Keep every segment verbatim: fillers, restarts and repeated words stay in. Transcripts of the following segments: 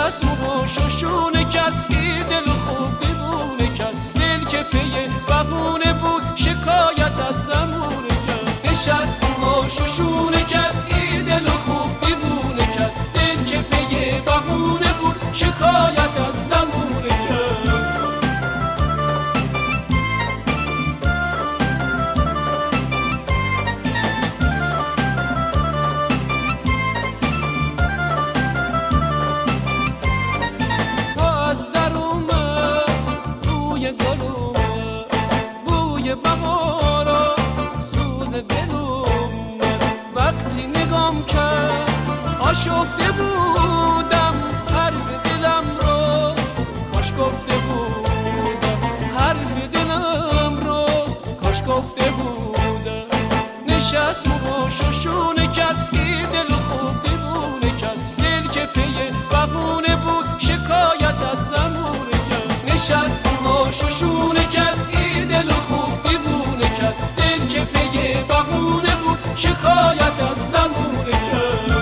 نشست موهاشو شونه کرد، این دل خوب دیوونه کرد. دل که پی بهونه بود شکایت از زمونه کرد. نشست موهاشو شونه کرد، این دل خوب دیوونه کرد. دل که پی بهونه بود شکایت از زمونه کرد. بوی بهارا سوز دلم وقتی نگام کرد آشفته بودم حرف دلم رو، کاش گفته بودم حرف دلم رو، کاش گفته بودم. نشست موهاشو شونه کرد، این دل خوب دیوونه کرد. دل که پی بهونه بود شکایت از زمونه کرد. نشست موهاشو شونه کرد، این دل خوب دیوونه کرد. دل که پی بهونه بود شکایت از زمونه کرد.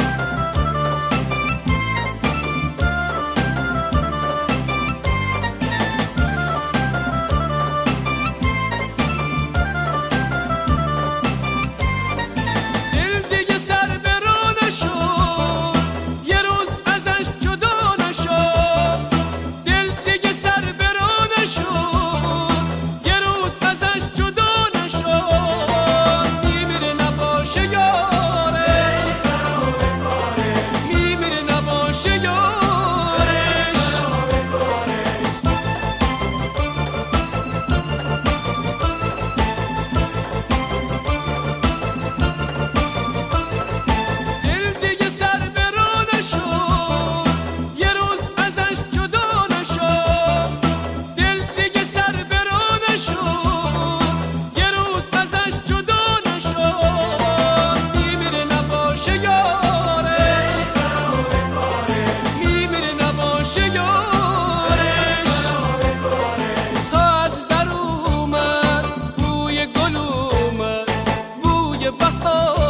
دل دیگه سر به راه نشد، یه روز ازش جدا نشد. دل دیگه سر به راه نشد، یه روز ازش جدا نشد. میمیره نباشه یارش، میمیره نباشه یارش. دل دیگه سر به راه نشد، یه روز ازش جدا نشد. دل دیگه سر به راه نشد، یه روز ازش جدا نشد. میمیره نباشه یارش، میمیره نباشه یارش. تا از در اومد بوی گل اومد، بوی بهار